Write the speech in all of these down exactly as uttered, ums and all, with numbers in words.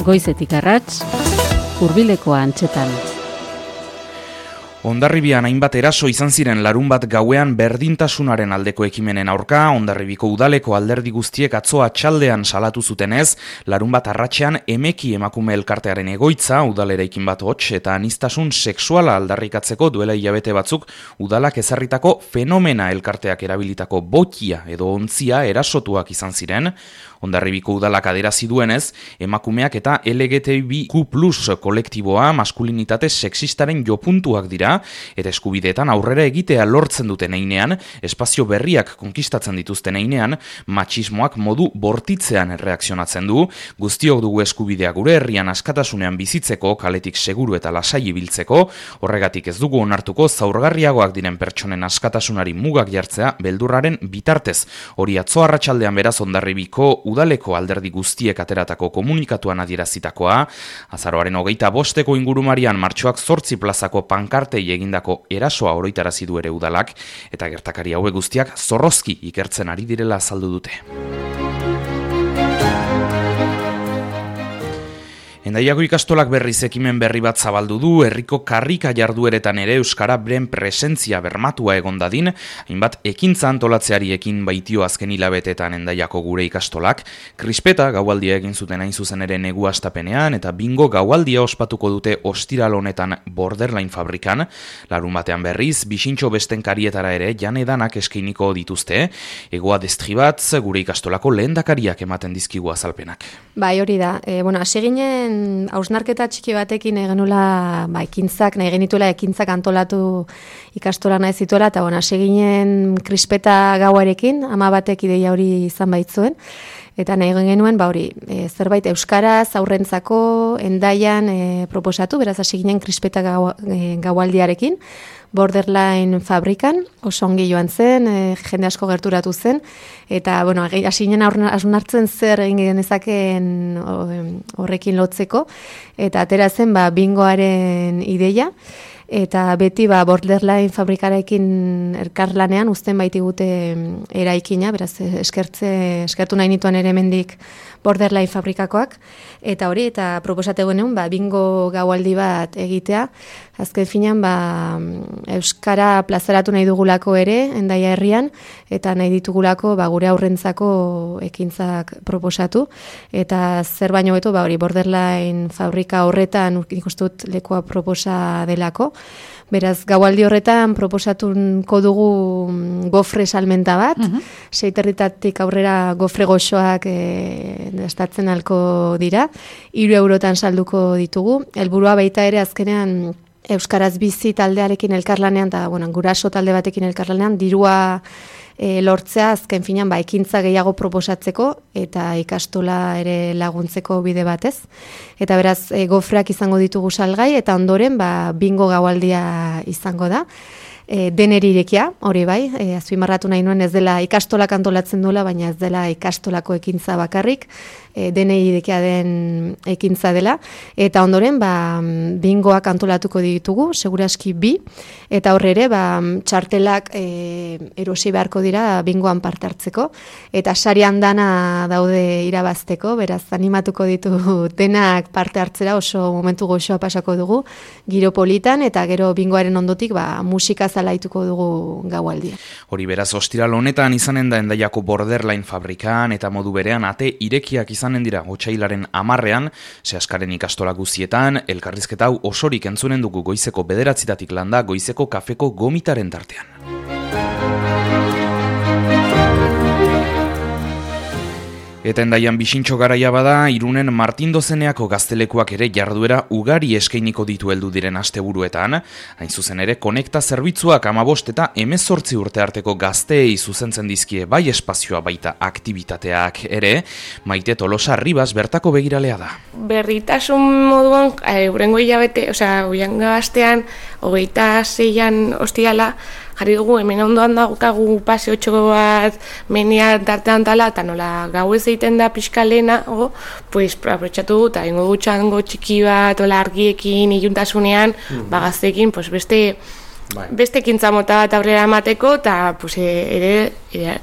Goizetik arrats, hurbileko antxetan. Hondarribian hainbat eraso izan ziren larun bat gauean berdintasunaren aldeko ekimenen aurka. Hondarribiko udaleko alderdi guztiek atzo atxaldean salatu zutenez, larun bat arratsean Emeki emakume elkartearen egoitza, udaleraikin bat hots eta aniztasun sexuala aldarrikatzeko duela hilabete batzuk udalak ezarritako fenomena elkarteak erabilitako botia edo ontzia erasotuak izan ziren. Hondarribiko udalak adierazi duenez, emakumeak eta L G T B Q plus kolektiboa maskulinitate sexistaren jopuntuak dira, eta eskubideetan aurrera egitea lortzen duten heinean, espazio berriak konkistatzen dituzten heinean, matxismoak modu bortitzean erreakzionatzen du, guztiok dugu eskubidea gure herrian askatasunean bizitzeko, kaletik seguru eta lasai ibiltzeko, horregatik ez dugu onartuko zaurgarriagoak diren pertsonen askatasunari mugak jartzea beldurraren bitartez. Hori atzo arratsaldean beraz Hondarribiko udaleko alderdi guztiek ateratako komunikatuan adierazitakoa, azaroaren hogeita bosteko ingurumarian martxoak zortzi plazako pankartei egindako erasoa oroitarazi du ere udalak, eta gertakari hauek guztiak zorrozki ikertzen ari direla azaldu dute. Hendaiako ikastolak berriz ekimen berri bat zabaldu du, herriko karrika jardueretan ere euskara beren presentzia bermatua egon dadin, hainbat ekintza antolatzeari ekin baitio azken hilabetetan Hendaiako gure ikastolak, krispeta gaualdia egin zuten hain zuzen ere negu astapenean, eta bingo gaualdia ospatuko dute ostiral honetan Borderline fabrikan, larun batean berriz, bisintxo besten karietara ere janedanak eskainiko dituzte, egoa destribatz gure ikastolako lehendakariak ematen dizkigu azalpenak. Bai, hori da, e, bueno, hasi ginen hausnarketa txiki batekin egenula ba, ekintzak, nahi genituela ekintzak antolatu ikastola nahi zituela, eta bueno, hasi ginen krispeta gauarekin, ama batek ideia hori izan baitzuen, eta nahi genuen, ba hori, e, zerbait euskaraz, aurrentzako, Hendaian e, proposatu, beraz hasi ginen krispeta gau, e, gaualdiarekin, Borderline fabrikan, oso ongi joan zen, e, jende asko gerturatu zen, eta, bueno, hasi ginen hausnartzen zer egin genezakeen horrekin lotzeko, eta atera zen, ba, bingoaren ideia, eta beti ba, Borderline fabrikarekin elkarlanean uzten baitigute eraikina, beraz eskertze, eskertu nahi nituen ere hemendik Borderline fabrikakoak, eta hori, eta proposate genuen, ba, bingo gaualdi bat egitea, azken finean, ba, euskara plazaratu nahi dugulako ere, Hendaia herrian, eta nahi ditugulako ba, gure aurrentzako ekintzak proposatu, eta zer baino beto, ba, hori Borderline fabrika horretan ikustut lekua proposa delako. Beraz, gaualdi horretan proposatuko dugu gofre salmenta bat, uh-huh. seiterritatik aurrera gofre goxoak e, estatzen alko dira, hiru eurotan salduko ditugu. Helburua baita ere azkenean euskaraz bizi taldearekin elkarlanean, eta bueno, guraso talde batekin elkarlanean, dirua E, lortzea azken finean ba, ekintza gehiago proposatzeko eta ikastola ere laguntzeko bide batez. Eta beraz e, gofreak izango ditugu salgai eta ondoren ba, bingo gaualdia izango da. E, deneri irekia, hori bai, e, azpimarratu nahi nuen ez dela ikastolak antolatzen duela, baina ez dela ikastolako ekintza bakarrik, e, deneri irekia den ekintza dela, eta ondoren ba, bingoak antolatuko ditugu, seguraski bi, eta horre ere ba, txartelak e, erosi beharko dira bingoan parte hartzeko, eta sarian dana daude irabazteko, beraz animatuko ditu denak parte hartzera, oso momentu goxoa pasako dugu, giro politan, eta gero bingoaren ondotik ba, musika zalaituko dugu gaualdia. Hori beraz, ostiral honetan izanen da Hendaiako Borderline fabrikan eta modu berean ate irekiak izanen dira otsailaren hamarrean, Seaskaren ikastola guztietan, elkarrizketa hau osorik entzunen dugu goizeko bederatzitatik landa, goizeko kafeko gomitaren tartean. Eta Hendaian bisintxo garaia bada, Irunen Martin Dozeneako gaztelekuak ere jarduera ugari eskainiko ditu heldu diren asteburuetan, hain zuzen ere konekta zerbitzuak hamabost eta hemezortzi urte arteko gazteei zuzentzen dizkie bai espazioa baita aktibitateak ere, Maite Tolosa Ribas bertako begiralea da. Berritasun moduan, eurengo hilabete, osea, oian gaztean, hogeita zeian ostiala, jarri dugu, hemen ondoan daukagu paseotxo bat menia tartean tala, eta nola gau ez egiten da pixka lehena, oh, pues, aprotxatu dut, eta ingo dutxango txiki bat, ola argiekin, iluntasunean, mm-hmm. bagaztekin, pues, beste, bai. beste kintza mota bat aurrera emateko, eta pues, ere, ere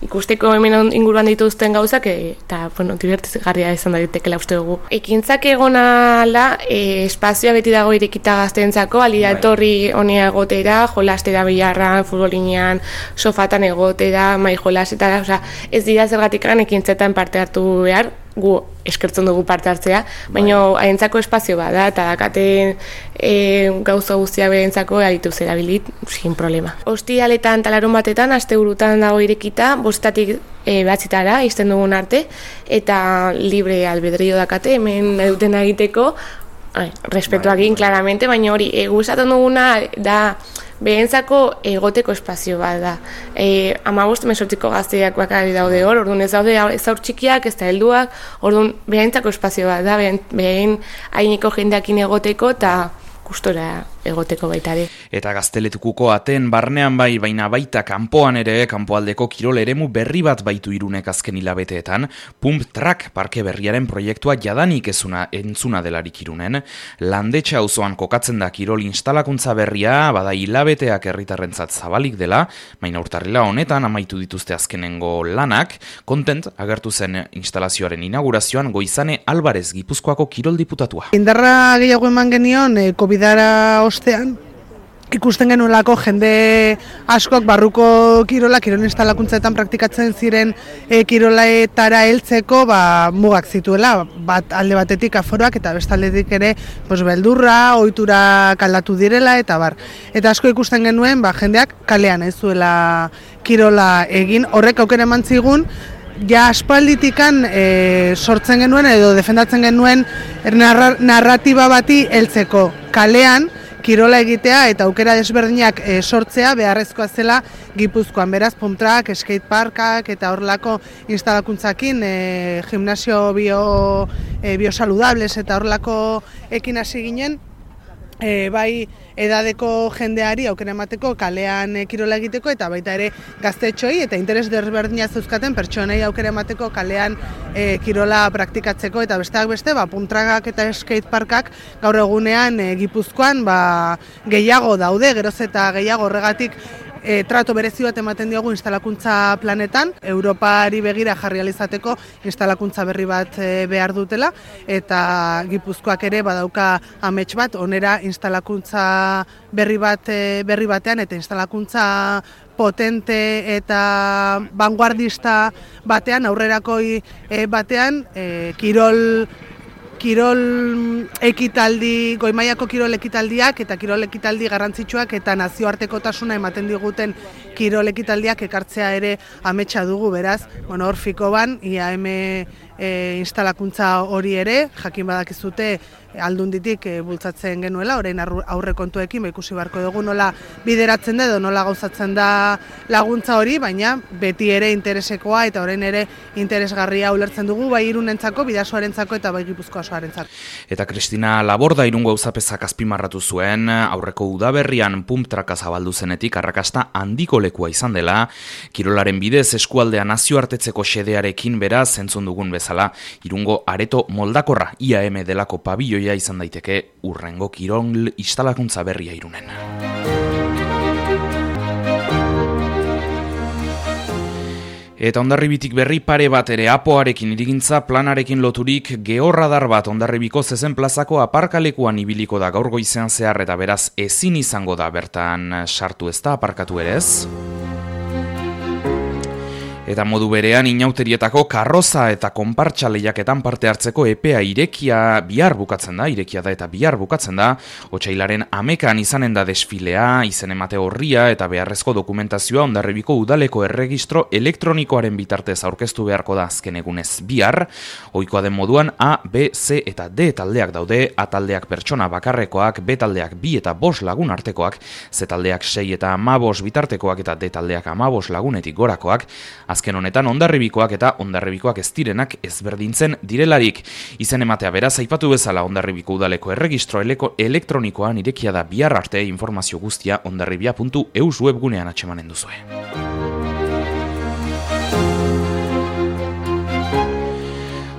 ikusteko hemen inguruan dituzten gauzak, eta, bueno, divertigarria izan daitekela uste dugu. Ekintzak egonala, e, espazioa beti dago irekita gazteentzako, alira etorri honea egotera, jolastera bilarran, futbolinean, sofatan egotera, mai jolasetara, osea, ez dira zergatik ekintzetan parte hartu behar, gu eskertzen dugu parte hartzea, baina harentzako espazio bada, eta dakaten e, gauza guztia berentzako aritu zerabilit, sin problema. Ostialetan talarun batetan, asteburutan dago irekita, bostatik e, batzitara, izten dugun arte, eta libre albedrio dakate, hemen duten egiteko, ai, respetuak egin, claramente, baina hori, egu esaten duguna da, behentzako egoteko espazio bat da. E, amabost mesortziko gazteak bakari daude hor, orduan ez daude ez aur txikiak, ez da helduak, orduan behentzako espazio bat da, behen, behen haineko jendeakin egoteko eta gustora egoteko baita ere. Eta Gazteletukuko aten barnean bai, baina baita kanpoan ere, kanpoaldeko kirol eremu berri bat baitu Irunek azken hilabeteetan, Pump Track parke berriaren proiektua jadanik ezuna entzuna delarik Irunen, Landetxe auzoan kokatzen da kirol instalakuntza berria, bada hilabeteak herritarrentzat zabalik dela, baina urtarrila honetan amaitu dituzte azkenengo lanak, kontent agertu zen instalazioaren inaugurazioan Goizane Alvarez Gipuzkoako kirol diputatua. Indarra gehiago eman genion, eh, Covidara ostean, ikusten genuelako jende askok barruko kirola, kirol instalakuntzetan praktikatzen ziren e, kiroletara heltzeko ba, mugak zituela, bat alde batetik aforoak eta bestaldetik ere pues, beldurra, ohitura kaldatu direla eta bar. Eta asko ikusten genuen ba, jendeak kalean ez zuela kirola egin, horrek aukera eman zigun, ja aspalditikan e, sortzen genuen edo defendatzen genuen narra, narratiba bati heltzeko kalean, kirola egitea eta aukera desberdinak e, sortzea beharrezkoa zela Gipuzkoan. Beraz, Pump Track, skateparkak eta horrelako instalakuntzakin, e, gimnasio bio, e, biosaludables eta horrelako ekin hasi ginen, e, bai edadeko jendeari aukera emateko kalean e, kirola egiteko eta baita ere gaztetxoi eta interes desberdina zeuzkaten pertsonei aukera emateko kalean e, kirola praktikatzeko eta besteak beste, ba, Pump Trackak eta skateparkak gaur egunean e, Gipuzkoan ba, gehiago daude, geroz eta gehiago horregatik E, trato berezi bat ematen diogu instalakuntza planetan, Europari begira jarri alizateko instalakuntza berri bat e, behar dutela, eta Gipuzkoak ere badauka amets bat, onera instalakuntza berri bat e, berri batean, eta instalakuntza potente eta vanguardista batean, aurrerakoi e, batean, e, kirol kirol ekitaldi, goi-mailako kirol ekitaldiak eta kirol ekitaldi garrantzitsuak eta nazioartekotasuna ematen diguten kirol ekitaldiak ekartzea ere ametsa dugu, beraz, bueno, hor fikoban, I A M e, instalakuntza hori ere, jakin badakizute aldunditik e, bultzatzen genuela, orain aurrekontuekin ba, ikusi beharko dugu nola bideratzen da edo nola gauzatzen da laguntza hori, baina beti ere interesekoa eta orain ere interesgarria ulertzen dugu, bai Irunentzako, Bidasoarentzako eta bai Gipuzkoa osoarentzako. Eta Kristina Laborda Irungo auzapezak azpimarratu zuen, aurreko udaberrian Pump Tracka zabaldu zenetik arrakasta handiko lekua izan dela, kirolaren bidez eskualdea nazioartetzeko xedearekin beraz entzun dugun bezala, Irungo areto moldakorra I A M delako pabilloia izan daiteke urrengo kirol instalakuntza berria Irunen. Eta Hondarribitik berri pare bat ere apoarekin irigintza planarekin loturik georradar bat Hondarribiko zezen plazako aparkalekuan ibiliko da gaur goizean zehar eta beraz ezin izango da bertan sartu ez da aparkatu ere ez. Eta modu berean inauterietako karroza eta konpartsa lehiaketan parte hartzeko epea irekia bihar bukatzen da, irekia da eta bihar bukatzen da, otsailaren hamekan izanen da desfilea, izen emate horria eta beharrezko dokumentazioa Hondarribiko udaleko erregistro elektronikoaren bitartez aurkeztu beharko da azken egunez bihar, ohikoa den moduan A, B, C eta D taldeak daude, A taldeak pertsona bakarrekoak, B taldeak bi eta bost lagun artekoak, C taldeak sei eta hamabost bitartekoak eta D taldeak hamabost lagunetik gorakoak, azken honetan Hondarribikoak eta Hondarribikoak ez direnak ezberdintzen direlarik. Izen ematea beraz aipatu bezala Hondarribiko udaleko erregistro elektronikoan irekia da bihar arte, informazio guztia hondarribia puntu eus webgunean atsemanen duzue.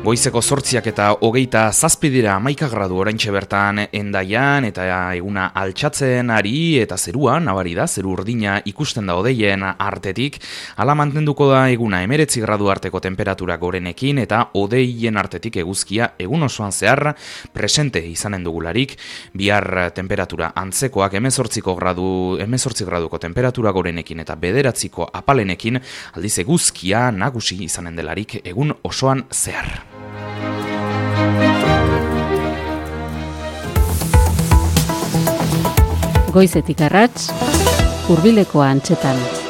Goizeko zortziak eta hogeita zazpidira hamaika gradu oraintxe bertan Hendaian eta eguna altxatzen ari eta zerua nabari da, zeru urdina ikusten da hodeien artetik. Hala mantenduko da eguna hemeretzi gradu arteko temperatura gorenekin eta hodeien artetik eguzkia egun osoan zehar presente izanen dugularik. Bihar temperatura antzekoak hemezortziko gradu, hemezortzi graduko temperatura gorenekin eta bederatziko apalenekin, aldiz eguzkia nagusi izanen delarik egun osoan zehar. Goizetik arrats, hurbileko antzetan.